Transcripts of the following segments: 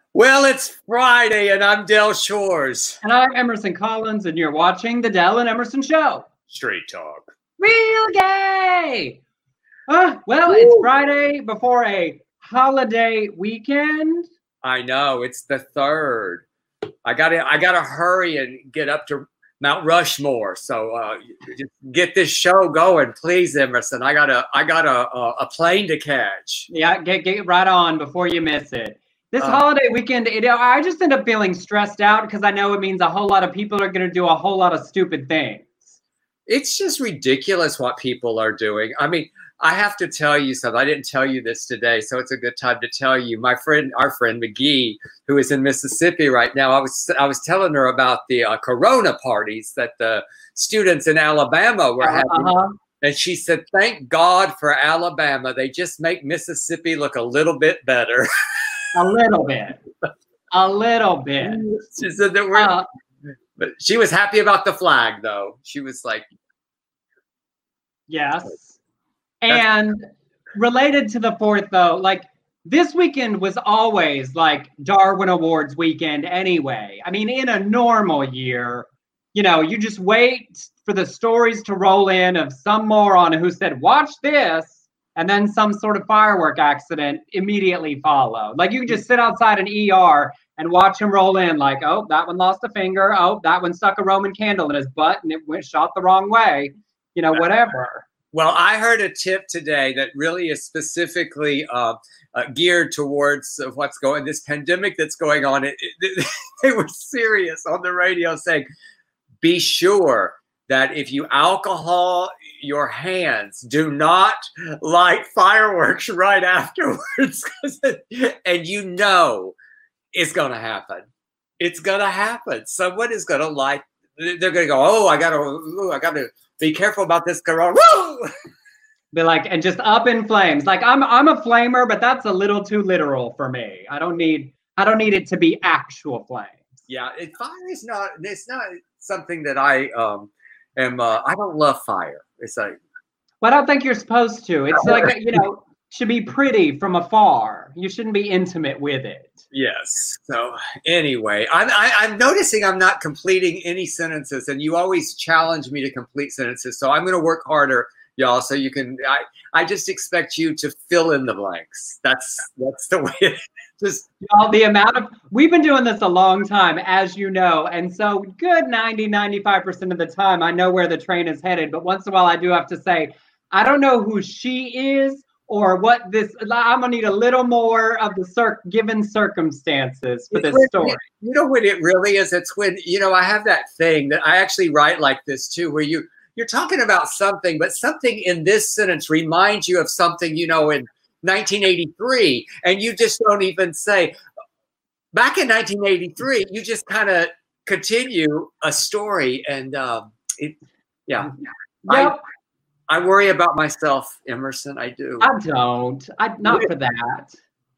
Well, it's Friday and I'm Del Shores. And I'm Emerson Collins, and you're watching The Del and Emerson Show. Straight talk. Real gay! Well, Woo. it's Friday before a holiday weekend. I know, it's the 3rd. I gotta hurry and get up to Mount Rushmore. So just get this show going, please, Emerson. I got a plane to catch. Yeah, get right on before you miss it. This holiday weekend, I just end up feeling stressed out because I know it means a whole lot of people are going to do a whole lot of stupid things. It's just ridiculous what people are doing. I mean, I have to tell you something. I didn't tell you this today, so it's a good time to tell you. Our friend McGee, who is in Mississippi right now, I was telling her about the Corona parties that the students in Alabama were having. And she said, thank God for Alabama. They just make Mississippi look a little bit better. A little bit. A little bit. She said that but she was happy about the flag, though. She was like, yes. And related to the 4th, though, like this weekend was always like Darwin Awards weekend anyway. I mean, in a normal year, you just wait for the stories to roll in of some moron who said, watch this, and then some sort of firework accident immediately followed. Like you can just sit outside an ER and watch him roll in like, oh, that one lost a finger. Oh, that one stuck a Roman candle in his butt and it went shot the wrong way. Whatever. Well, I heard a tip today that really is specifically geared towards this pandemic that's going on. They were serious on the radio saying, be sure that if you alcohol your hands, do not light fireworks right afterwards. And it's going to happen. It's going to happen. Someone is going to light. They're going to go, oh, I got to be careful about this corona. Woo! Be like, and just up in flames. Like I'm a flamer, but that's a little too literal for me. I don't need it to be actual flames. Yeah, fire is not. It's not something that I I don't love fire. It's like. Well, I don't think you're supposed to. It's like should be pretty from afar. You shouldn't be intimate with it. Yes. So anyway, I'm noticing I'm not completing any sentences, and you always challenge me to complete sentences. So I'm going to work harder, y'all. So you can. I just expect you to fill in the blanks. That's the way it just. The amount of we've been doing this a long time, as you know, and so good 95% of the time I know where the train is headed. But once in a while, I do have to say, I don't know who she is. Or what this, I'm gonna need a little more of the given circumstances for this story. You know what it really is? It's when, I have that thing that I actually write like this too, where you're talking about something, but something in this sentence reminds you of something, in 1983. And you just don't even say, back in 1983, you just kind of continue a story. And yeah. Yep. I worry about myself, Emerson. I do. I don't. Not for that.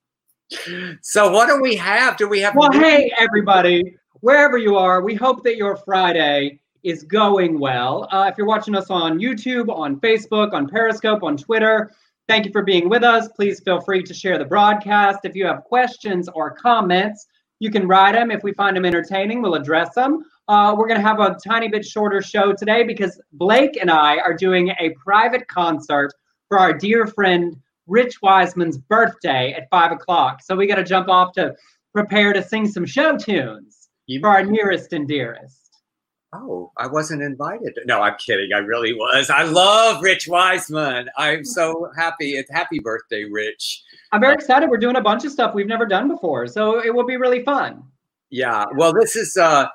So what do we have? Well, hey, everybody, wherever you are, we hope that your Friday is going well. If you're watching us on YouTube, on Facebook, on Periscope, on Twitter, thank you for being with us. Please feel free to share the broadcast. If you have questions or comments, you can write them. If we find them entertaining, we'll address them. We're going to have a tiny bit shorter show today because Blake and I are doing a private concert for our dear friend Rich Wiseman's birthday at 5 o'clock. So we got to jump off to prepare to sing some show tunes for our nearest and dearest. Oh, I wasn't invited. No, I'm kidding. I really was. I love Rich Wiseman. I'm so happy. It's happy birthday, Rich. I'm very excited. We're doing a bunch of stuff we've never done before. So it will be really fun. Yeah. Well, this is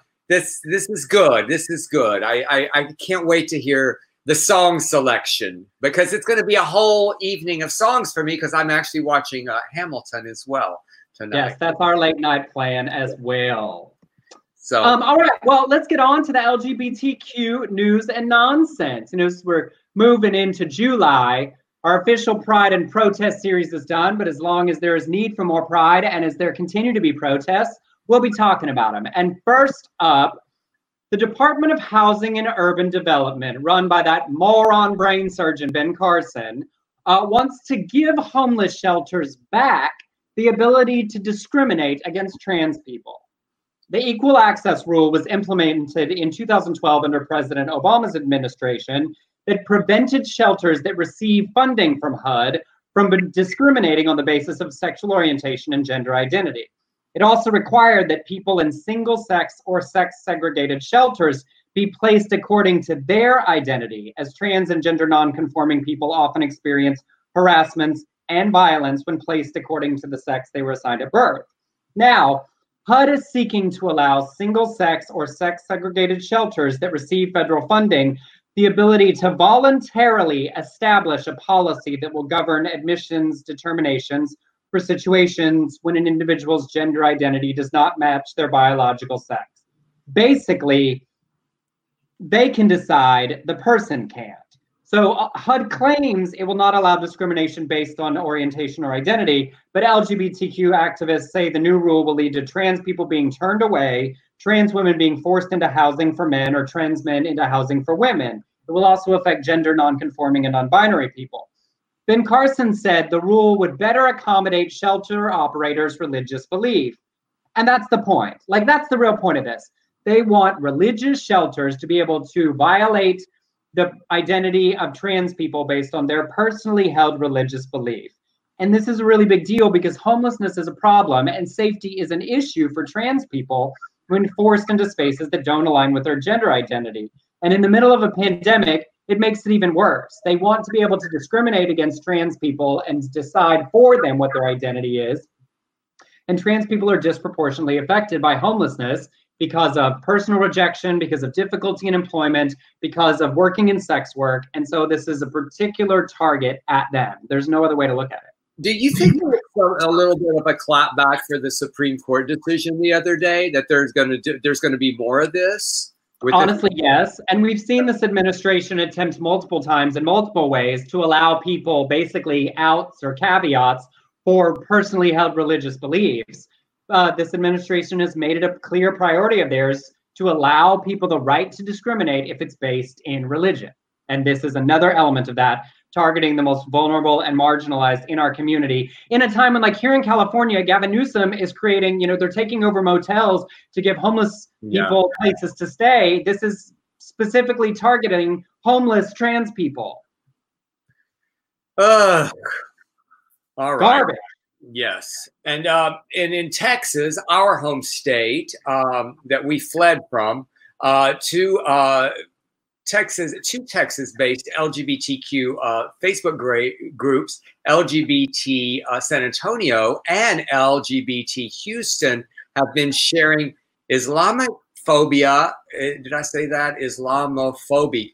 good. This is good. I can't wait to hear the song selection because it's going to be a whole evening of songs for me because I'm actually watching Hamilton as well tonight. Yes, that's our late night plan as well. So, all right. Well, let's get on to the LGBTQ news and nonsense. We're moving into July. Our official Pride and Protest series is done, but as long as there is need for more Pride and as there continue to be protests, we'll be talking about them. And first up, the Department of Housing and Urban Development, run by that moron brain surgeon, Ben Carson, wants to give homeless shelters back the ability to discriminate against trans people. The Equal Access Rule was implemented in 2012 under President Obama's administration that prevented shelters that receive funding from HUD from discriminating on the basis of sexual orientation and gender identity. It also required that people in single-sex or sex-segregated shelters be placed according to their identity, as trans and gender non-conforming people often experience harassment and violence when placed according to the sex they were assigned at birth. Now, HUD is seeking to allow single-sex or sex-segregated shelters that receive federal funding the ability to voluntarily establish a policy that will govern admissions determinations for situations when an individual's gender identity does not match their biological sex. Basically, they can decide, the person can't. So HUD claims it will not allow discrimination based on orientation or identity, but LGBTQ activists say the new rule will lead to trans people being turned away, trans women being forced into housing for men, or trans men into housing for women. It will also affect gender non-conforming and non-binary people. Ben Carson said the rule would better accommodate shelter operators' religious belief. And that's the point. Like, that's the real point of this. They want religious shelters to be able to violate the identity of trans people based on their personally held religious belief. And this is a really big deal because homelessness is a problem and safety is an issue for trans people when forced into spaces that don't align with their gender identity. And in the middle of a pandemic, it makes it even worse. They want to be able to discriminate against trans people and decide for them what their identity is. And trans people are disproportionately affected by homelessness because of personal rejection, because of difficulty in employment, because of working in sex work. And so this is a particular target at them. There's no other way to look at it. Do you think there's a little bit of a clapback for the Supreme Court decision the other day, that there's going to be more of this? Honestly, yes. And we've seen this administration attempt multiple times in multiple ways to allow people basically outs or caveats for personally held religious beliefs. This administration has made it a clear priority of theirs to allow people the right to discriminate if it's based in religion. And this is another element of that, targeting the most vulnerable and marginalized in our community. In a time when, like here in California, Gavin Newsom is creating, they're taking over motels to give homeless people places to stay. This is specifically targeting homeless trans people. All right. Garbage. Yes. And in Texas, our home state that we fled from, two Texas-based LGBTQ Facebook groups, LGBT San Antonio and LGBT Houston, have been sharing Islamophobia. Did I say that? Islamophobic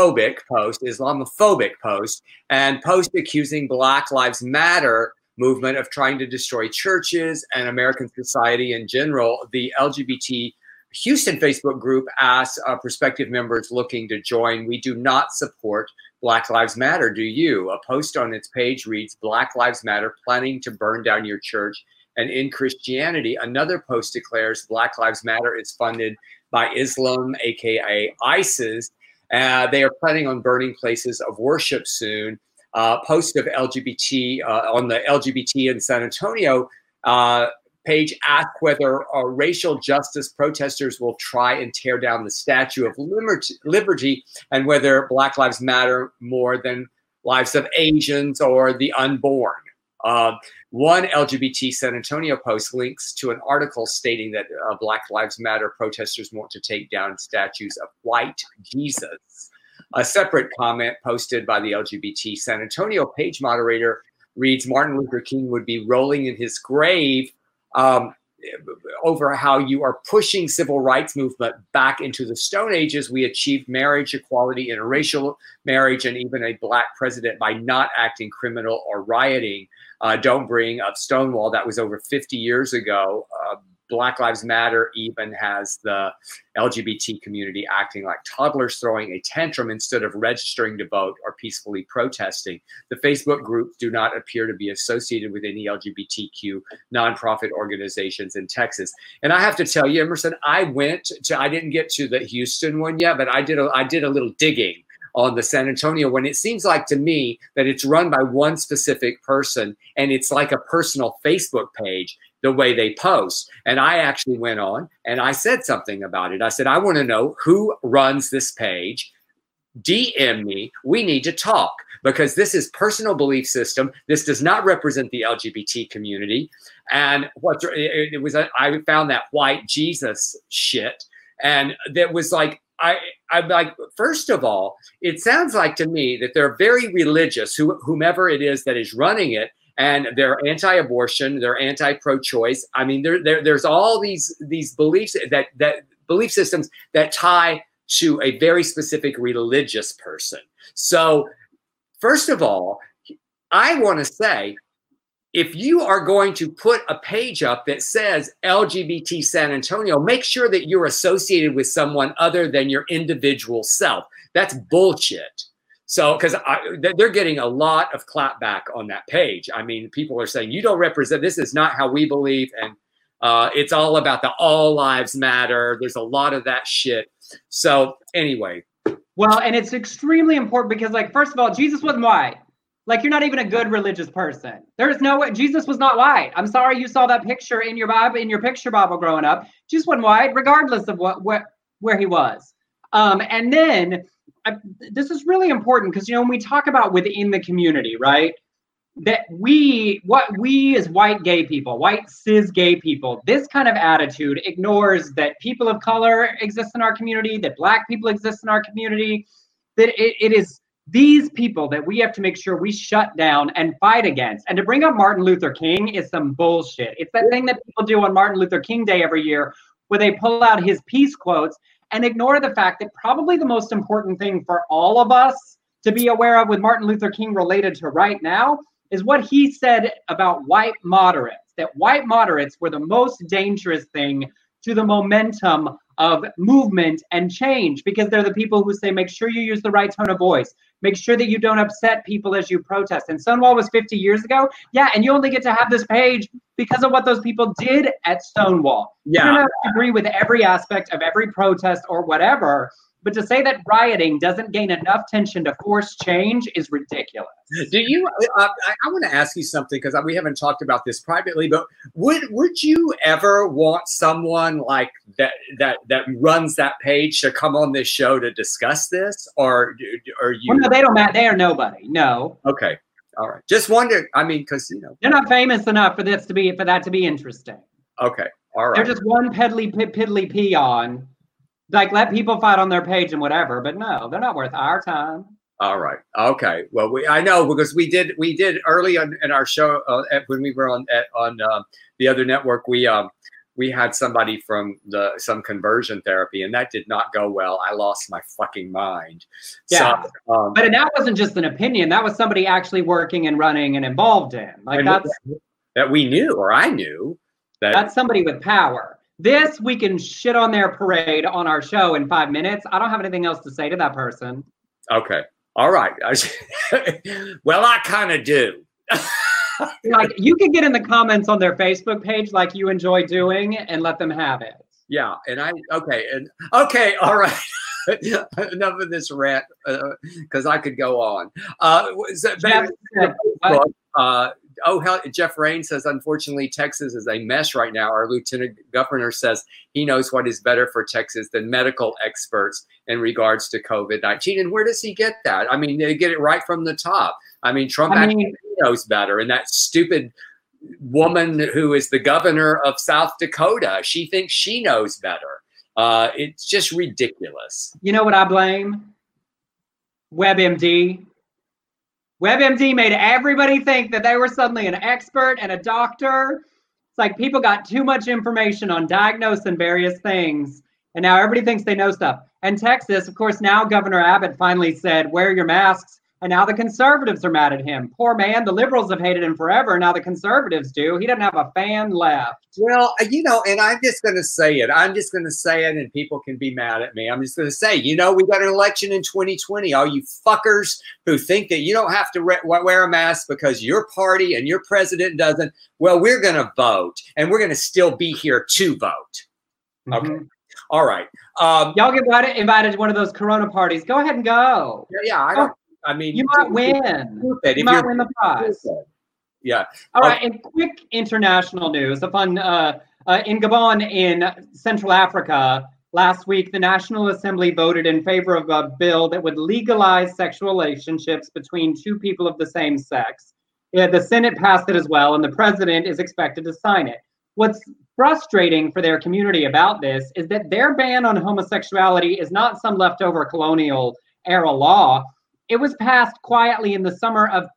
post, and post accusing Black Lives Matter movement of trying to destroy churches and American society in general. The LGBT Houston Facebook group asks prospective members looking to join, "We do not support Black Lives Matter, do you?" A post on its page reads, "Black Lives Matter planning to burn down your church." And in Christianity, another post declares Black Lives Matter is funded by Islam, aka ISIS. They are planning on burning places of worship soon. Post of LGBT on the LGBT in San Antonio page asked whether racial justice protesters will try and tear down the Statue of Liberty, and whether Black Lives Matter more than lives of Asians or the unborn. One LGBT San Antonio post links to an article stating that Black Lives Matter protesters want to take down statues of white Jesus. A separate comment posted by the LGBT San Antonio page moderator reads, "Martin Luther King would be rolling in his grave over how you are pushing civil rights movement back into the Stone Ages. We achieved marriage equality, interracial marriage, and even a Black president by not acting criminal or rioting. Don't bring up Stonewall. That was over 50 years ago. Black Lives Matter even has the LGBT community acting like toddlers, throwing a tantrum instead of registering to vote or peacefully protesting. The Facebook groups do not appear to be associated with any LGBTQ nonprofit organizations in Texas." And I have to tell you, Emerson, I didn't get to the Houston one yet, but I did a little digging on the San Antonio one. It seems like to me that it's run by one specific person, and it's like a personal Facebook page, the way they post. And I actually went on and I said something about it. I said, I want to know who runs this page. DM me. We need to talk, because this is personal belief system. This does not represent the LGBT community. And I found that white Jesus shit. And that was like, I'm like, first of all, it sounds like to me that they're very religious, whomever it is that is running it, and they're anti-abortion, they're anti-pro-choice. I mean, there's all these beliefs that belief systems that tie to a very specific religious person. So, first of all, I want to say, if you are going to put a page up that says LGBT San Antonio, make sure that you're associated with someone other than your individual self. That's bullshit. So, because they're getting a lot of clapback on that page. I mean, people are saying, you don't represent, this is not how we believe. And it's all about the all lives matter. There's a lot of that shit. So anyway. Well, and it's extremely important because, like, first of all, Jesus wasn't white. Like, you're not even a good religious person. There's no way. Jesus was not white. I'm sorry you saw that picture in your Bible, in your picture Bible growing up. Jesus wasn't white, regardless of where he was. And then this is really important because, you know, when we talk about within the community, right, that we as white gay people, white cis gay people, this kind of attitude ignores that people of color exist in our community, that Black people exist in our community, that it is these people that we have to make sure we shut down and fight against. And to bring up Martin Luther King is some bullshit. It's that thing that people do on Martin Luther King Day every year where they pull out his peace quotes and ignore the fact that probably the most important thing for all of us to be aware of with Martin Luther King related to right now is what he said about white moderates, that white moderates were the most dangerous thing to the momentum of movement and change, because they're the people who say, make sure you use the right tone of voice. Make sure that you don't upset people as you protest. And Stonewall was 50 years ago. Yeah, and you only get to have this page because of what those people did at Stonewall. Yeah. You don't have to agree with every aspect of every protest or whatever, but to say that rioting doesn't gain enough tension to force change is ridiculous. Do you? I want to ask you something, because we haven't talked about this privately. But would you ever want someone like that runs that page to come on this show to discuss this, or you? Well, no, they don't matter. They are nobody. No. Okay. All right. Just wonder. I mean, because they're not famous enough for that to be interesting. Okay. All right. They're just one piddly peon. Like, let people fight on their page and whatever, but no, they're not worth our time. All right. Okay. Well, I know, because we did early in our show when we were on the other network. We had somebody from some conversion therapy, and that did not go well. I lost my fucking mind. Yeah. So, but that wasn't just an opinion. That was somebody actually working and running and involved in. Like, that we knew, or I knew. That's somebody with power. This, we can shit on their parade on our show in 5 minutes. I don't have anything else to say to that person. Okay. All right. Well, I kind of do. Like, you can get in the comments on their Facebook page like you enjoy doing and let them have it. Yeah. And okay. All right. Enough of this rant, because I could go on. Jeff Rain says, unfortunately, Texas is a mess right now. Our lieutenant governor says he knows what is better for Texas than medical experts in regards to COVID-19. And where does he get that? I mean, they get it right from the top. I mean, Trump actually knows better. And that stupid woman who is the governor of South Dakota, she thinks she knows better. It's just ridiculous. You know what I blame? WebMD. WebMD made everybody think that they were suddenly an expert and a doctor. It's like people got too much information on diagnosing various things, and now everybody thinks they know stuff. And Texas, of course, now Governor Abbott finally said, wear your masks, and now the conservatives are mad at him. Poor man, the liberals have hated him forever, now the conservatives do. He doesn't have a fan left. Well, and I'm just going to say it. And people can be mad at me. I'm just going to say, we got an election in 2020. All you fuckers who think that you don't have to wear a mask because your party and your president doesn't, well, we're going to vote, and we're going to still be here to vote. Okay. All right. Y'all get invited to one of those Corona parties. Go ahead and go. Yeah, I mean, you might win. You might win the prize. Yeah. All right. In quick international news, a fun in Gabon in Central Africa last week, the National Assembly voted in favor of a bill that would legalize sexual relationships between two people of the same sex. Yeah, the Senate passed it as well, and the president is expected to sign it. What's frustrating for their community about this is that their ban on homosexuality is not some leftover colonial era law. It was passed quietly in the summer of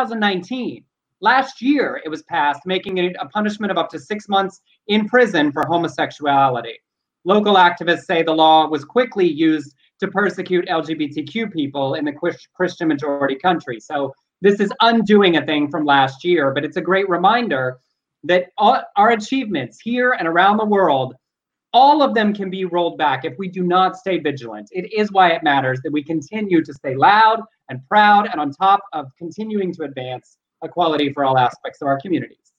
2019. Last year, it was passed, making it a punishment of up to 6 months in prison for homosexuality. Local activists say the law was quickly used to persecute LGBTQ people in the Christian majority country. So this is undoing a thing from last year, but it's a great reminder that our achievements here and around the world, all of them can be rolled back if we do not stay vigilant. It is why it matters that we continue to stay loud and proud and on top of continuing to advance equality for all aspects of our communities.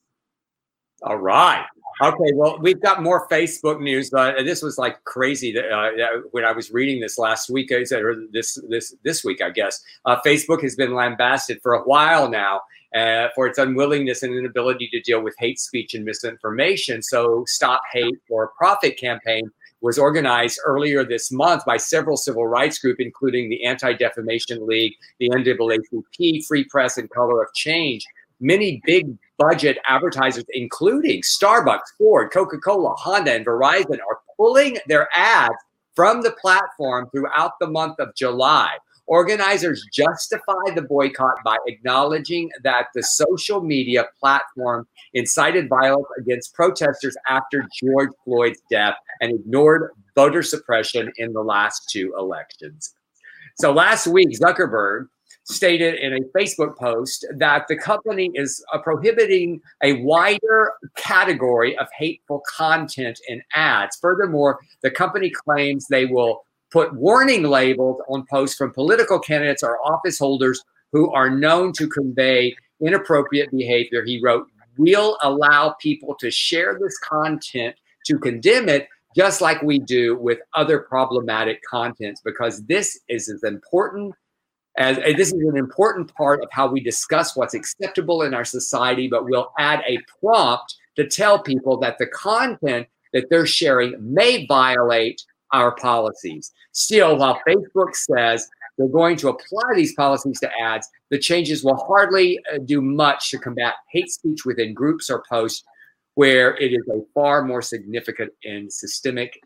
All right. Okay, well, we've got more Facebook news. This was like crazy when I was reading this last week, or this week, I guess. Facebook has been lambasted for a while now for its unwillingness and inability to deal with hate speech and misinformation. So Stop Hate for Profit campaign was organized earlier this month by several civil rights groups, including the Anti-Defamation League, the NAACP, Free Press, and Color of Change. Many big budget advertisers, including Starbucks, Ford, Coca-Cola, Honda, and Verizon, are pulling their ads from the platform throughout the month of July. Organizers justify the boycott by acknowledging that the social media platform incited violence against protesters after George Floyd's death and ignored voter suppression in the last two elections. So last week, Zuckerberg stated in a Facebook post that the company is prohibiting a wider category of hateful content in ads. Furthermore, the company claims they will put warning labels on posts from political candidates or office holders who are known to convey inappropriate behavior. He wrote, "We'll allow people to share this content to condemn it, just like we do with other problematic contents, because this is as important as this is an important part of how we discuss what's acceptable in our society, but we'll add a prompt to tell people that the content that they're sharing may violate our policies." Still, while Facebook says they're going to apply these policies to ads, the changes will hardly do much to combat hate speech within groups or posts where it is a far more significant and systemic,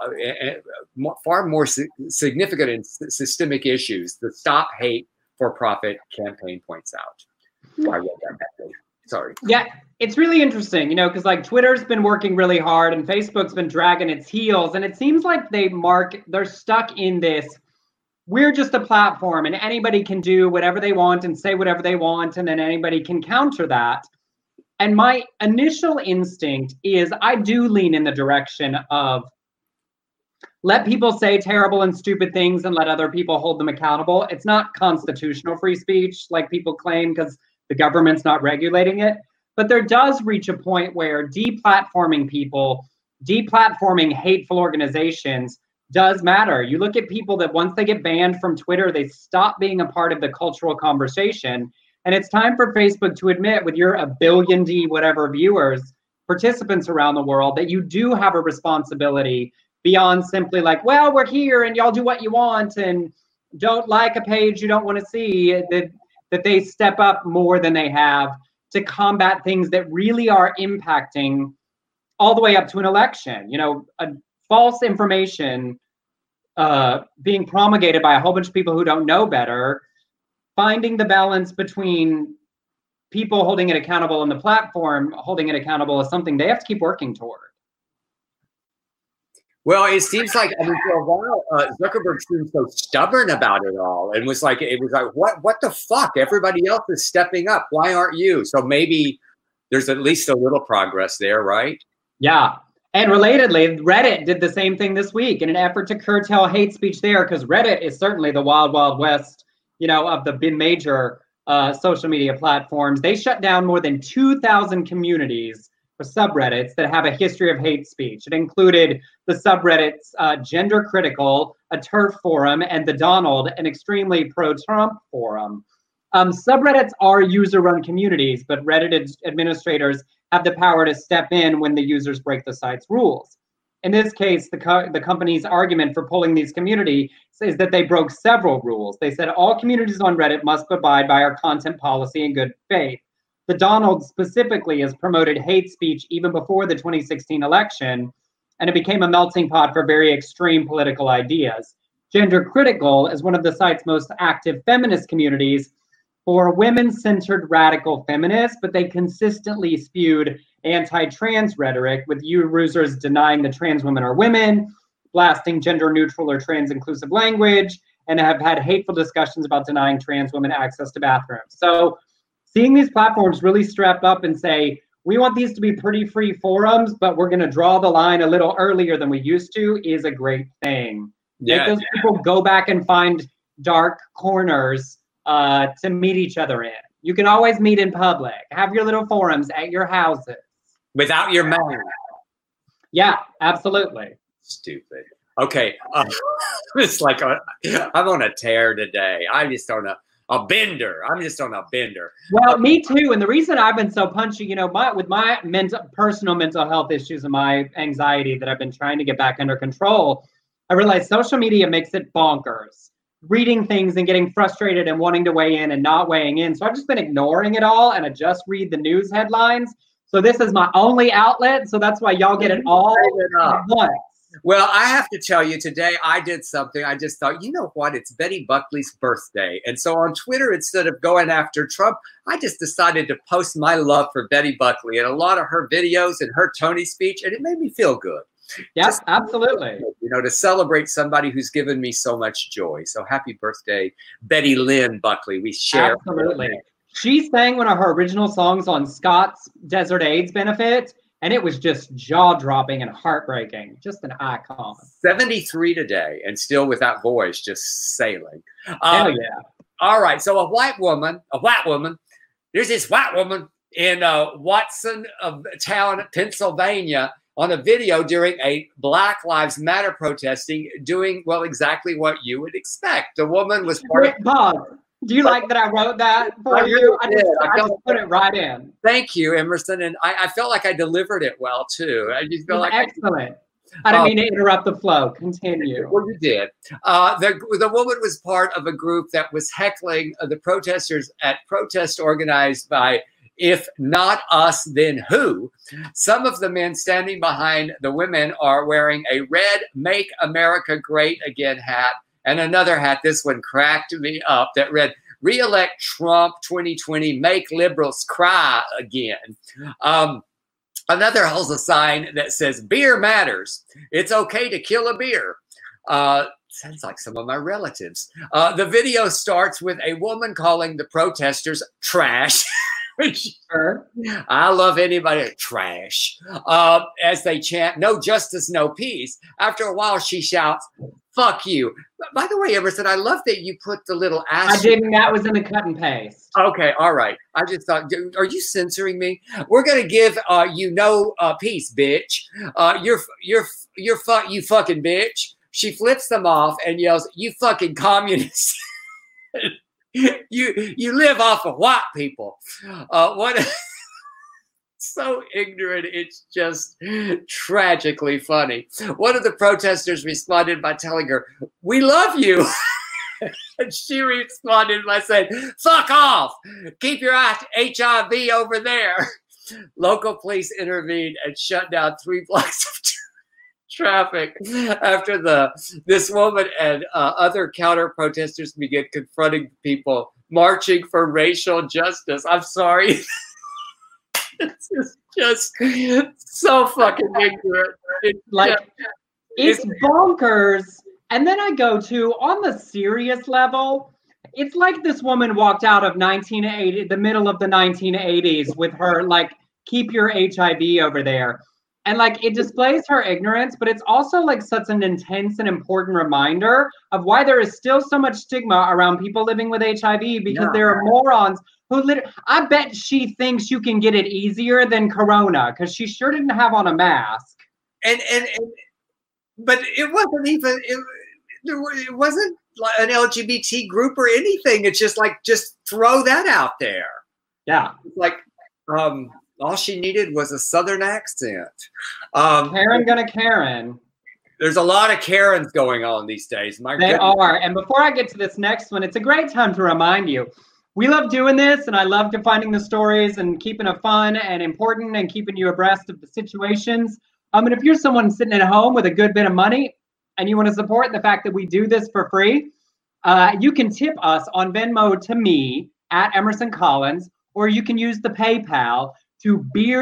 significant and systemic issues. The Stop Hate for Profit campaign points out. I read that. Sorry. Yeah, it's really interesting, because like Twitter's been working really hard and Facebook's been dragging its heels, and it seems like they're stuck in this. We're just a platform and anybody can do whatever they want and say whatever they want, and then anybody can counter that. And my initial instinct is I do lean in the direction of let people say terrible and stupid things and let other people hold them accountable. It's not constitutional free speech like people claim because the government's not regulating it. But there does reach a point where deplatforming people, deplatforming hateful organizations does matter. You look at people that once they get banned from Twitter, they stop being a part of the cultural conversation. And it's time for Facebook to admit, with your a billion whatever viewers, participants around the world, that you do have a responsibility beyond simply like, well, we're here and y'all do what you want and don't like a page you don't want to see, that they step up more than they have to combat things that really are impacting all the way up to an election. A false information being promulgated by a whole bunch of people who don't know better, finding the balance between people holding it accountable and the platform holding it accountable is something they have to keep working toward. Well, it seems like, for a while, Zuckerberg seemed so stubborn about it all, and was like, what the fuck? Everybody else is stepping up. Why aren't you? So maybe there's at least a little progress there, right? Yeah. And relatedly, Reddit did the same thing this week in an effort to curtail hate speech there, because Reddit is certainly the wild, wild west, of the major social media platforms. They shut down more than 2,000 communities or subreddits that have a history of hate speech. It included the subreddits Gender Critical, a TERF forum, and the Donald, an extremely pro-Trump forum. Subreddits are user-run communities, but Reddit administrators have the power to step in when the users break the site's rules. In this case, the company's argument for pulling these communities is that they broke several rules. They said all communities on Reddit must abide by our content policy in good faith. The Donald specifically has promoted hate speech even before the 2016 election, and it became a melting pot for very extreme political ideas. Gender Critical is one of the site's most active feminist communities for women-centered radical feminists, but they consistently spewed anti-trans rhetoric, with users denying that trans women are women, blasting gender-neutral or trans-inclusive language, and have had hateful discussions about denying trans women access to bathrooms. So seeing these platforms really strap up and say, we want these to be pretty free forums, but we're going to draw the line a little earlier than we used to, is a great thing. Make those people go back and find dark corners to meet each other in. You can always meet in public. Have your little forums at your houses. Without your mask. Yeah, absolutely. Stupid. Okay. It's like I'm on a tear today. I'm just on a bender. I'm just on a bender. Well, me too. And the reason I've been so punchy, with my personal mental health issues and my anxiety that I've been trying to get back under control, I realized social media makes it bonkers. Reading things and getting frustrated and wanting to weigh in and not weighing in. So I've just been ignoring it all, and I just read the news headlines. So this is my only outlet. So that's why y'all get it all at once. Well, I have to tell you, today I did something. I just thought, you know what? It's Betty Buckley's birthday. And so on Twitter, instead of going after Trump, I just decided to post my love for Betty Buckley and a lot of her videos and her Tony speech. And it made me feel good. Yes, absolutely. To celebrate somebody who's given me so much joy. So happy birthday, Betty Lynn Buckley. We share. Absolutely. She sang one of her original songs on Scott's Desert AIDS benefit, and it was just jaw-dropping and heartbreaking. Just an icon. 73 today, and still with that voice just sailing. Hell yeah. All right, so a white woman, there's this white woman in Watson town, Pennsylvania, on a video during a Black Lives Matter protesting, doing, well, exactly what you would expect. The woman was part of... Bob, do you like that I wrote that for you? I just put it right in. Thank you, Emerson. And I felt like I delivered it well, too. I just felt like excellent. I didn't mean to interrupt the flow. Continue. Well, you did. The woman was part of a group that was heckling the protesters at protest organized by If Not Us, Then Who. Some of the men standing behind the women are wearing a red Make America Great Again hat and another hat, this one cracked me up, that read, Re-elect Trump 2020, make liberals cry again. Another holds a sign that says, beer matters. It's okay to kill a beer. Sounds like some of my relatives. The video starts with a woman calling the protesters trash. I love anybody trash. As they chant, no justice, no peace. After a while, she shouts, fuck you. By the way, Emerson, I love that you put the little asterisk. I didn't. That was in the cut and paste. Okay, all right. I just thought, are you censoring me? We're gonna give you no peace, bitch. You fucking bitch. She flips them off and yells, you fucking communist. You live off of white people. What? So ignorant, it's just tragically funny. One of the protesters responded by telling her, we love you. And she responded by saying, fuck off. Keep your HIV over there. Local police intervened and shut down 3 blocks of traffic after this woman and other counter protesters began confronting people marching for racial justice. I'm sorry. It's just so fucking ignorant. It's bonkers. And then I go to, on the serious level, it's like this woman walked out of the middle of the 1980s with her, keep your HIV over there. And like it displays her ignorance, but it's also like such an intense and important reminder of why there is still so much stigma around people living with HIV, because there are morons who literally, I bet she thinks you can get it easier than Corona, because she sure didn't have on a mask. And but it wasn't even, it wasn't like an LGBT group or anything. It's just like, just throw that out there. Yeah. Like, all she needed was a Southern accent. Karen gonna Karen. There's a lot of Karens going on these days. They are. And before I get to this next one, it's a great time to remind you, we love doing this, and I love finding the stories and keeping it fun and important and keeping you abreast of the situations. And if you're someone sitting at home with a good bit of money and you want to support the fact that we do this for free, you can tip us on Venmo to me at Emerson Collins, or you can use the PayPal to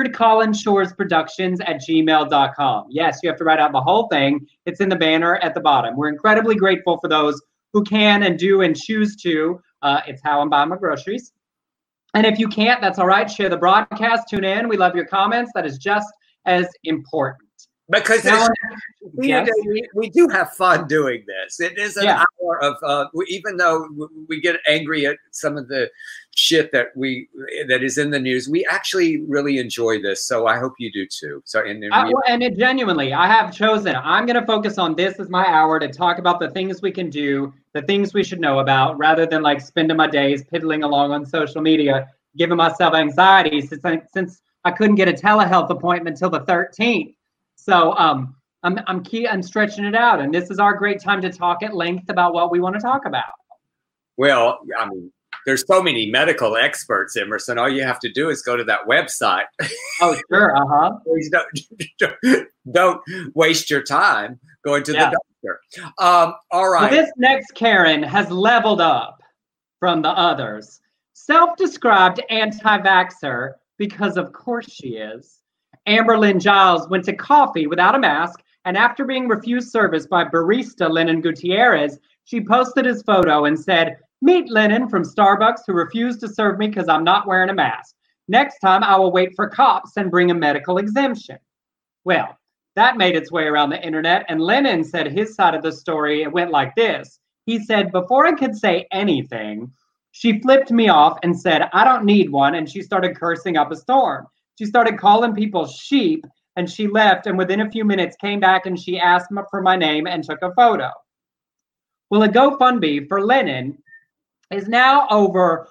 beardcollinshoresproductions@gmail.com. Yes, you have to write out the whole thing. It's in the banner at the bottom. We're incredibly grateful for those who can and do and choose to. It's how I'm buying my groceries. And if you can't, that's all right. Share the broadcast. Tune in. We love your comments. That is just as important. Because we do have fun doing this. It is an hour of, even though we get angry at some of the shit that is in the news, we actually really enjoy this. So I hope you do too. So genuinely, I have chosen, I'm going to focus on this as my hour to talk about the things we can do, the things we should know about, rather than like spending my days piddling along on social media, giving myself anxiety since I couldn't get a telehealth appointment till the 13th. So I'm stretching it out, and this is our great time to talk at length about what we want to talk about. Well, I mean, there's so many medical experts, Emerson. All you have to do is go to that website. Oh, sure. Please don't waste your time going to the doctor. All right. Well, this next Karen has leveled up from the others. Self-described anti-vaxxer, because of course she is. Amber Lynn Giles went to coffee without a mask, and after being refused service by barista Lennon Gutierrez, she posted his photo and said, "Meet Lennon from Starbucks who refused to serve me because I'm not wearing a mask. Next time I will wait for cops and bring a medical exemption." Well, that made its way around the internet, and Lennon said his side of the story. It went like this. He said, "Before I could say anything, she flipped me off and said, 'I don't need one,' and she started cursing up a storm. She started calling people sheep, and she left, and within a few minutes came back and she asked for my name and took a photo." Well, a GoFundMe for Lennon is now over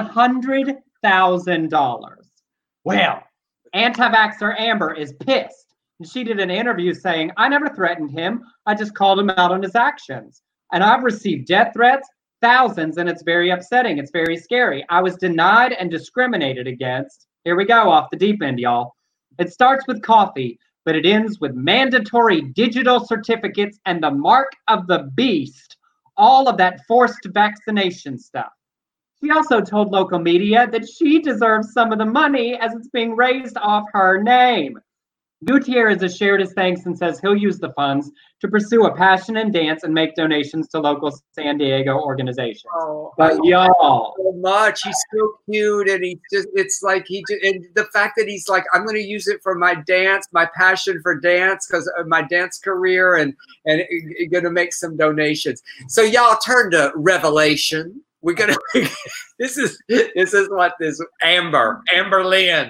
$100,000. Well, anti-vaxxer Amber is pissed. And she did an interview saying, "I never threatened him. I just called him out on his actions. And I've received death threats, thousands, and it's very upsetting. It's very scary. I was denied and discriminated against." Here we go, off the deep end, y'all. It starts with coffee, but it ends with mandatory digital certificates and the mark of the beast, all of that forced vaccination stuff. She also told local media that she deserves some of the money as it's being raised off her name. Gutierrez has shared his thanks and says he'll use the funds to pursue a passion in dance and make donations to local San Diego organizations. Oh, but y'all, so much. He's so cute, and it's like and the fact that he's like, "I'm going to use it for my dance, my passion for dance, because of my dance career, and going to make some donations." So y'all turn to Revelation. We're gonna. this is what this Amber Lynn.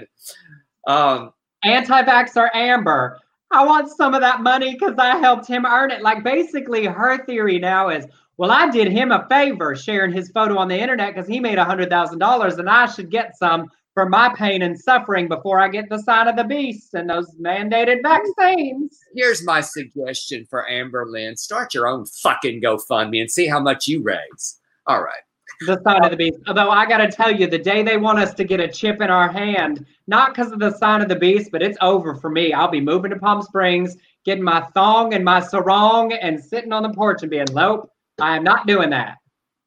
Anti-vaxxer Amber, I want some of that money because I helped him earn it. Like, basically, her theory now is, well, I did him a favor sharing his photo on the internet because he made $100,000, and I should get some for my pain and suffering before I get the sign of the beast and those mandated vaccines. Here's my suggestion for Amber Lynn. Start your own fucking GoFundMe and see how much you raise. All right. The sign of the beast. Although I got to tell you, the day they want us to get a chip in our hand, not because of the sign of the beast, but it's over for me. I'll be moving to Palm Springs, getting my thong and my sarong and sitting on the porch and being, nope, I am not doing that.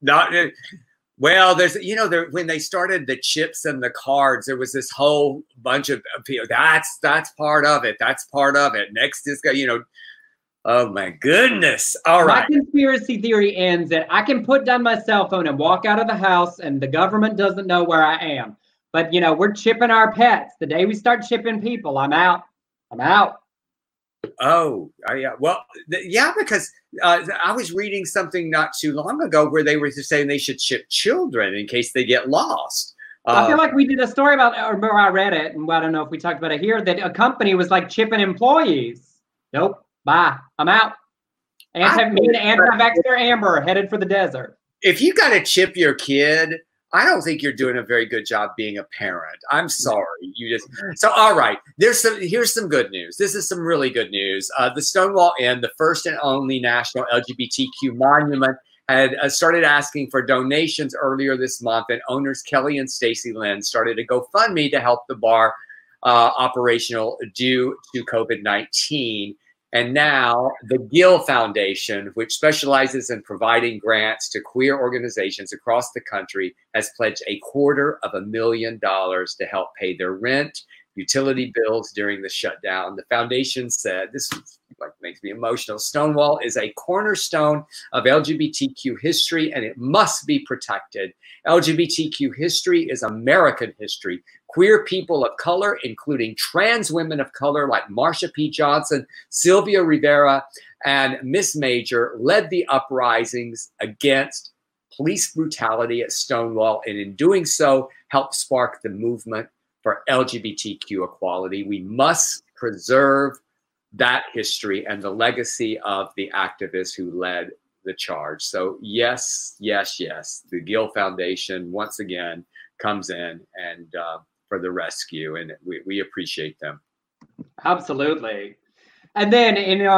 Well, there's, when they started the chips and the cards, there was this whole bunch of people. That's part of it. That's part of it. Next is, oh my goodness. All right. My conspiracy theory ends that I can put down my cell phone and walk out of the house and the government doesn't know where I am. But, we're chipping our pets. The day we start chipping people, I'm out. I'm out. Oh, yeah. Well, yeah, because I was reading something not too long ago where they were saying they should ship children in case they get lost. I feel like we did a story about, or I read it, and I don't know if we talked about it here, that a company was like chipping employees. Nope, bye, I'm out. Me and anti-vaxxer Amber headed for the desert. If you got to chip your kid, I don't think you're doing a very good job being a parent. I'm sorry. So all right. Here's some good news. This is some really good news. The Stonewall Inn, the first and only national LGBTQ monument, had started asking for donations earlier this month, and owners Kelly and Stacy Lynn started a GoFundMe to help the bar operational due to COVID-19. And now the Gill Foundation, which specializes in providing grants to queer organizations across the country, has pledged $250,000 to help pay their rent, utility bills during the shutdown. The foundation said, this makes me emotional, Stonewall is a cornerstone of LGBTQ history and it must be protected. LGBTQ history is American history. Queer people of color, including trans women of color like Marsha P. Johnson, Sylvia Rivera, and Miss Major, led the uprisings against police brutality at Stonewall, and in doing so, helped spark the movement for LGBTQ equality. We must preserve that history and the legacy of the activists who led the charge. So yes, yes, yes. The Gill Foundation, once again, comes in and for the rescue, and we appreciate them. Absolutely. And then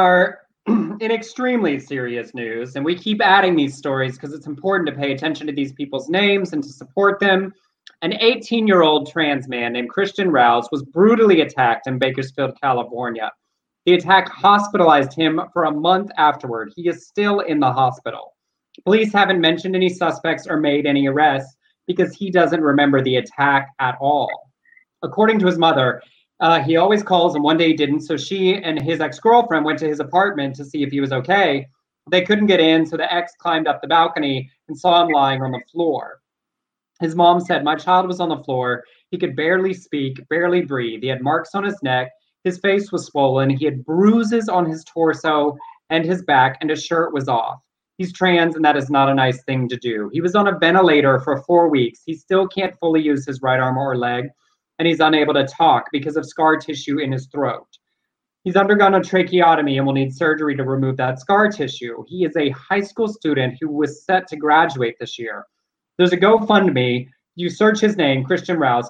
in extremely serious news, and we keep adding these stories because it's important to pay attention to these people's names and to support them. An 18-year-old trans man named Christian Rouse was brutally attacked in Bakersfield, California. The attack hospitalized him for a month afterward. He is still in the hospital. Police haven't mentioned any suspects or made any arrests because he doesn't remember the attack at all. According to his mother, he always calls and one day he didn't. So she and his ex-girlfriend went to his apartment to see if he was okay. They couldn't get in, so the ex climbed up the balcony and saw him lying on the floor. His mom said, "My child was on the floor. He could barely speak, barely breathe. He had marks on his neck. His face was swollen. He had bruises on his torso and his back, and his shirt was off. He's trans, and that is not a nice thing to do. He was on a ventilator for 4 weeks. He still can't fully use his right arm or leg, and he's unable to talk because of scar tissue in his throat. He's undergone a tracheotomy and will need surgery to remove that scar tissue. He is a high school student who was set to graduate this year. There's a GoFundMe. You search his name, Christian Rouse,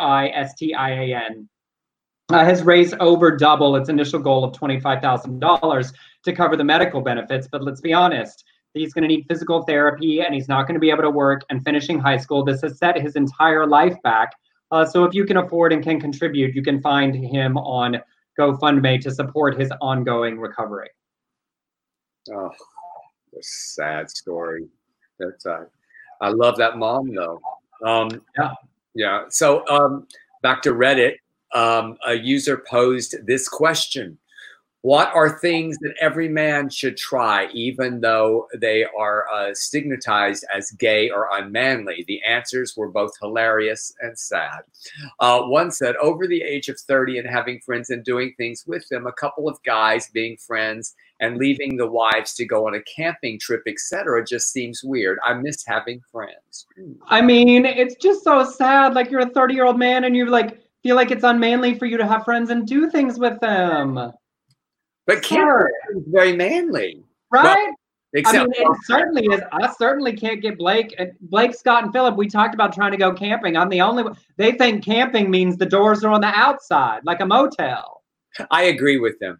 Kristian, has raised over double its initial goal of $25,000 to cover the medical benefits. But let's be honest, he's going to need physical therapy and he's not going to be able to work and finishing high school. This has set his entire life back. So if you can afford and can contribute, you can find him on GoFundMe to support his ongoing recovery. Oh, a sad story. That's I love that mom though. Yeah. So back to Reddit. A user posed this question: what are things that every man should try, even though they are stigmatized as gay or unmanly? The answers were both hilarious and sad. One said, over the age of 30 and having friends and doing things with them, a couple of guys being friends and leaving the wives to go on a camping trip, etc., just seems weird. I miss having friends. I mean, it's just so sad. Like, you're a 30-year-old man and you feel like it's unmanly for you to have friends and do things with them. But camping is very manly, right? Well, except it certainly is. I certainly can't get Blake, Scott, and Philip. We talked about trying to go camping. I'm the only one. They think camping means the doors are on the outside, like a motel. I agree with them.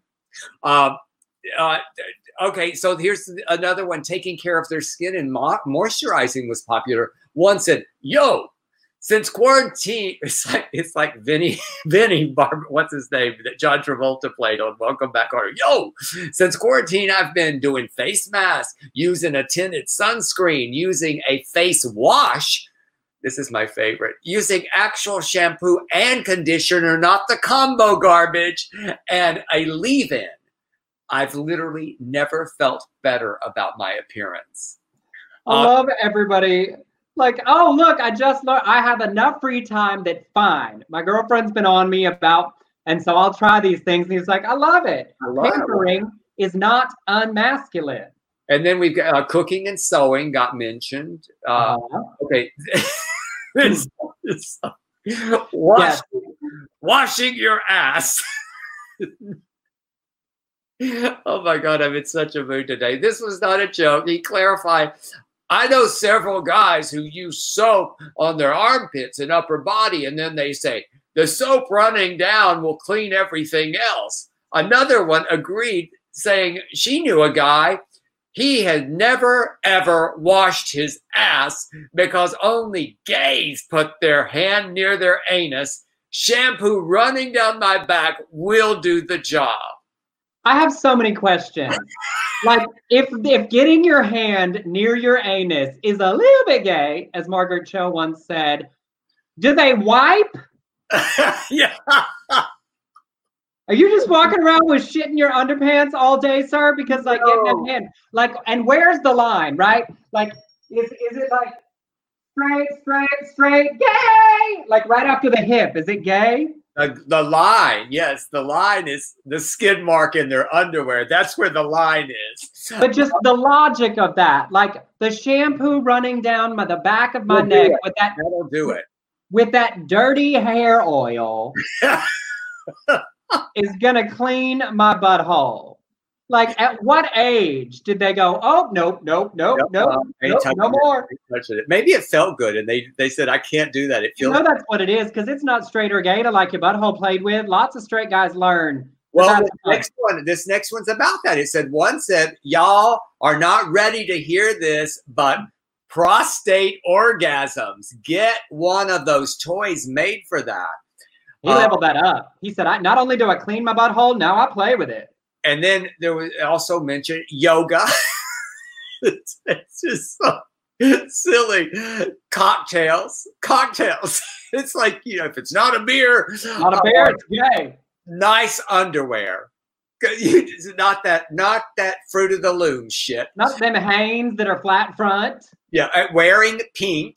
Okay, so here's another one. Taking care of their skin and moisturizing was popular. One said, "Yo, since quarantine," it's like Vinny, what's his name, that John Travolta played on Welcome Back, Kotter. "Yo, since quarantine, I've been doing face masks, using a tinted sunscreen, using a face wash." This is my favorite. "Using actual shampoo and conditioner, not the combo garbage, and a leave-in. I've literally never felt better about my appearance." I love everybody. Like, oh, look, I just learned I have enough free time that fine. My girlfriend's been on me about And so I'll try these things. And he's like, I love it. I love Pampering is not unmasculine. And then we've got cooking and sewing got mentioned. Okay. Washing your ass. Oh my God, I'm in such a mood today. This was not a joke. He clarified, I know several guys who use soap on their armpits and upper body, and then they say, the soap running down will clean everything else. Another one agreed, saying she knew a guy, he had never, ever washed his ass because only gays put their hand near their anus. Shampoo running down my back will do the job. I have so many questions. Like, if getting your hand near your anus is a little bit gay, as Margaret Cho once said, do they wipe? Yeah. Are you just walking around with shit in your underpants all day, sir? Because like getting that hand, like, and where's the line, right? Like, is it like straight, gay? Like right after the hip, is it gay? The line, yes, the line is the skid mark in their underwear. That's where the line is. But just the logic of that, like the shampoo running down the back of my neck with that. That'll do it. With that dirty hair oil is gonna clean my butthole. Like, at what age did they go, oh, nope, no more? Maybe it felt good, and they said, I can't do that. It feels. That's what it is, because it's not straight or gay to like your butthole played with. Lots of straight guys learn. Well, this next one's about that. It said, one said, y'all are not ready to hear this, but prostate orgasms. Get one of those toys made for that. He leveled that up. He said, not only do I clean my butthole, now I play with it. And then there was also mentioned yoga. It's just so silly. Cocktails. It's like, if it's not a beer. Not a beer, it's gay. Nice underwear. Not that Fruit of the Loom shit. Not them Hanes that are flat front. Yeah, wearing pink.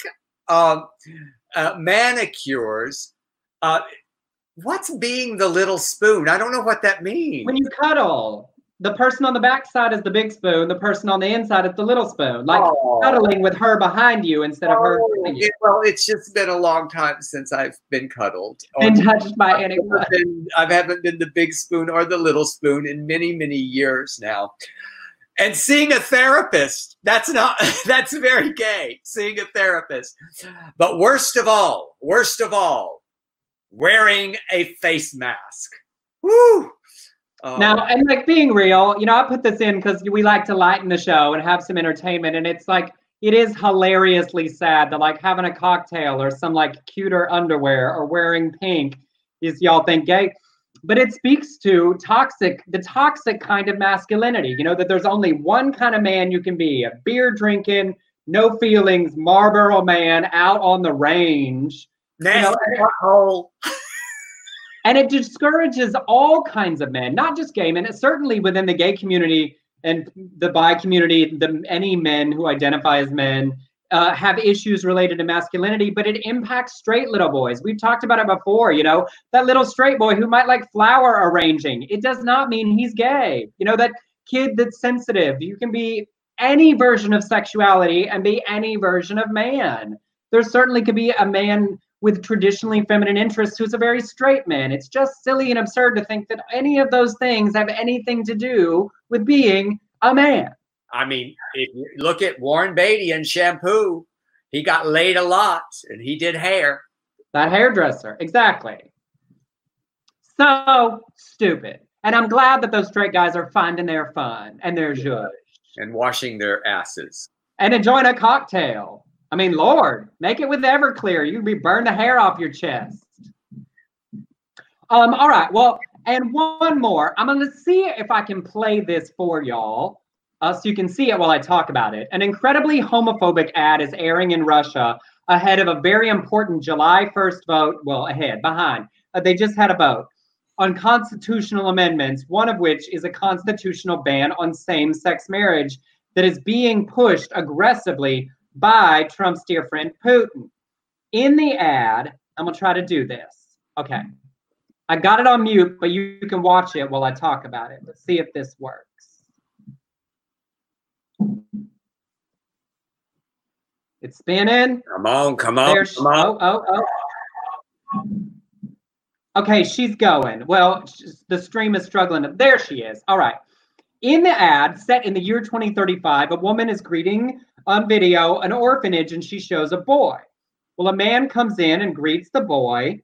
Manicures. What's being the little spoon? I don't know what that means. When you cuddle, the person on the back side is the big spoon. The person on the inside is the little spoon. Like cuddling with her behind you instead of her. Well, it's just been a long time since I've been cuddled. Been touched by anyone. I haven't been the big spoon or the little spoon in many, many years now. And seeing a therapist, that's very gay, seeing a therapist. But worst of all, wearing a face mask. Woo! Now, and like being real, I put this in because we like to lighten the show and have some entertainment. And it's like, it is hilariously sad that like having a cocktail or some like cuter underwear or wearing pink is y'all think gay. But it speaks to the toxic kind of masculinity, that there's only one kind of man you can be, a beer drinking, no feelings, Marlboro man out on the range. And it discourages all kinds of men, not just gay men. It's certainly within the gay community and the bi community, any men who identify as men have issues related to masculinity, but it impacts straight little boys. We've talked about it before, that little straight boy who might like flower arranging. It does not mean he's gay. That kid that's sensitive. You can be any version of sexuality and be any version of man. There certainly could be a man with traditionally feminine interests who's a very straight man. It's just silly and absurd to think that any of those things have anything to do with being a man. I mean, if you look at Warren Beatty and Shampoo, he got laid a lot and he did hair. That hairdresser, exactly. So stupid. And I'm glad that those straight guys are finding their fun and their zhuzh. And washing their asses. And enjoying a cocktail. I mean, Lord, make it with Everclear. You'd be burn the hair off your chest. All right. Well, and one more. I'm going to see if I can play this for y'all so you can see it while I talk about it. An incredibly homophobic ad is airing in Russia ahead of a very important July 1st vote. Well, behind. They just had a vote on constitutional amendments, one of which is a constitutional ban on same-sex marriage that is being pushed aggressively by Trump's dear friend Putin. In the ad, I'm gonna try to do this. Okay. I got it on mute, but you can watch it while I talk about it. Let's see if this works. It's spinning. Come on, come on, come on. Oh. Okay, she's going. Well, the stream is struggling. There she is. All right. In the ad, set in the year 2035, a woman is greeting on video an orphanage, and she shows a boy. Well, a man comes in and greets the boy,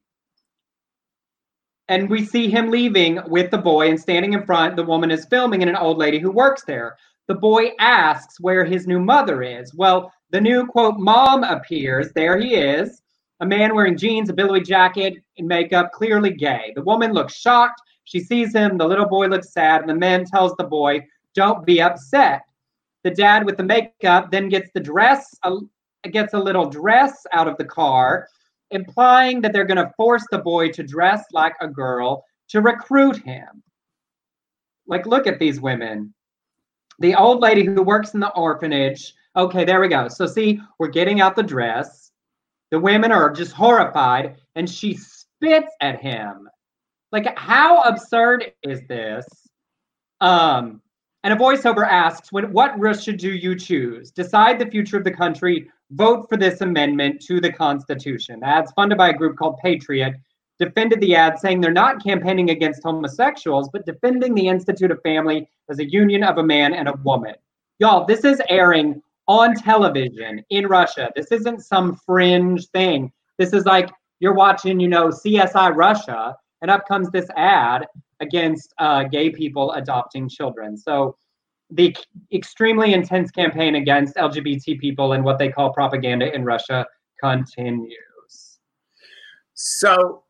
and we see him leaving with the boy, and standing in front, the woman is filming, and an old lady who works there. The boy asks where his new mother is. Well, the new, quote, mom appears. There he is. A man wearing jeans, a billowy jacket, and makeup, clearly gay. The woman looks shocked. She sees him. The little boy looks sad, and the man tells the boy, don't be upset. The dad with the makeup then gets the dress, gets a little dress out of the car, implying that they're going to force the boy to dress like a girl to recruit him. Like, look at these women. The old lady who works in the orphanage. Okay, there we go. So see, we're getting out the dress. The women are just horrified, and she spits at him. Like, how absurd is this? And a voiceover asks, what Russia do you choose? Decide the future of the country. Vote for this amendment to the Constitution. The ad's funded by a group called Patriot. Defended the ad, saying they're not campaigning against homosexuals, but defending the Institute of Family as a union of a man and a woman. Y'all, this is airing on television in Russia. This isn't some fringe thing. This is like you're watching, CSI Russia, and up comes this ad against gay people adopting children. So the extremely intense campaign against LGBT people and what they call propaganda in Russia continues. So,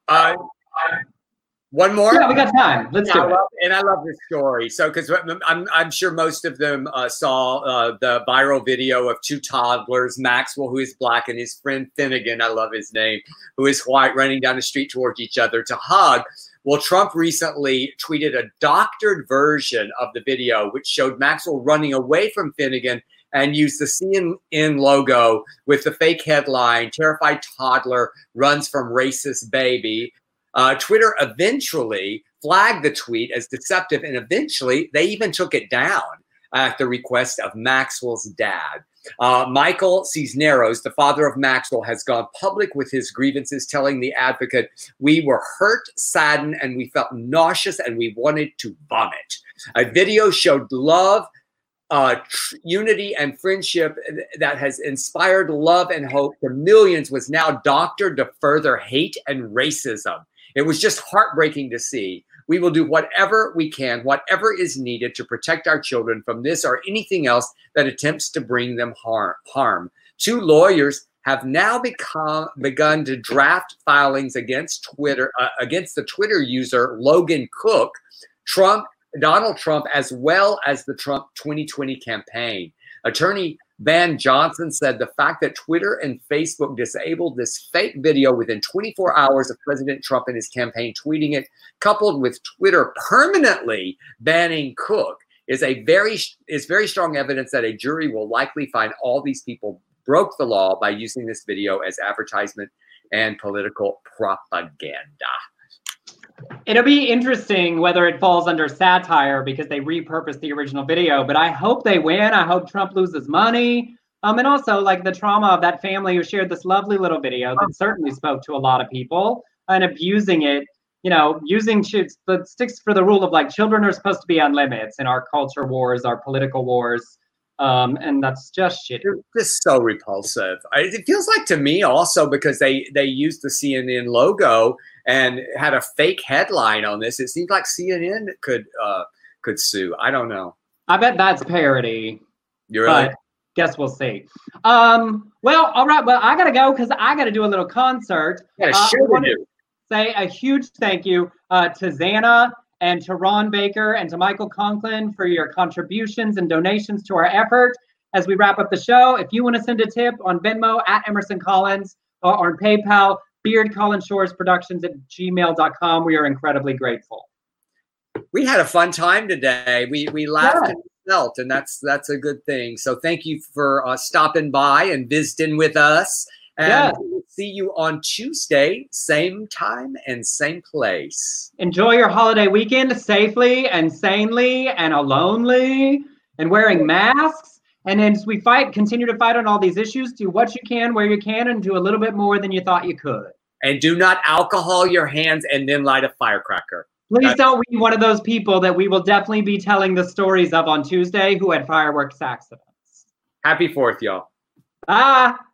one more? Yeah, we got time. Let's do it. I love this story. So, because I'm sure most of them saw the viral video of two toddlers, Maxwell, who is black, and his friend Finnegan, I love his name, who is white, running down the street towards each other to hug. Well, Trump recently tweeted a doctored version of the video, which showed Maxwell running away from Finnegan and used the CNN logo with the fake headline, "Terrified Toddler Runs from Racist Baby." Twitter eventually flagged the tweet as deceptive, and eventually they even took it down at the request of Maxwell's dad. Michael Cisneros, the father of Maxwell, has gone public with his grievances, telling The Advocate, "We were hurt, saddened, and we felt nauseous, and we wanted to vomit." A video showed love, unity, and friendship that has inspired love and hope to millions was now doctored to further hate and racism. It was just heartbreaking to see. We will do whatever we can, whatever is needed to protect our children from this or anything else that attempts to bring them harm. Two lawyers have now begun to draft filings against Twitter, against the Twitter user Logan Cook, Donald Trump, as well as the Trump 2020 campaign. Attorney Van Johnson said the fact that Twitter and Facebook disabled this fake video within 24 hours of President Trump and his campaign tweeting it, coupled with Twitter permanently banning Cook, is very strong evidence that a jury will likely find all these people broke the law by using this video as advertisement and political propaganda. It'll be interesting whether it falls under satire because they repurposed the original video, but I hope they win. I hope Trump loses money. And also like the trauma of that family who shared this lovely little video that certainly spoke to a lot of people, and abusing it, using the sticks for the rule of like children are supposed to be on limits in our culture wars, our political wars. And that's just shitty. It's just so repulsive. It feels like to me also because they used the CNN logo and had a fake headline on this. It seems like CNN could sue. I don't know. I bet that's parody. You're right. Guess we'll see. Well, all right. Well, I gotta go because I gotta do a little concert. I want to say a huge thank you to Xana and to Ron Baker and to Michael Conklin for your contributions and donations to our effort as we wrap up the show. If you want to send a tip on Venmo at Emerson Collins or on PayPal, beardcollinshoresproductions@gmail.com. We are incredibly grateful. We had a fun time today. We laughed and felt, and that's a good thing. So thank you for stopping by and visiting with us. And Yes. we'll see you on Tuesday, same time and same place. Enjoy your holiday weekend safely and sanely and alonely and wearing masks. And as we continue to fight on all these issues, do what you can, where you can, and do a little bit more than you thought you could. And do not alcohol your hands and then light a firecracker. Please don't be one of those people that we will definitely be telling the stories of on Tuesday who had fireworks accidents. Happy 4th, y'all. Bye.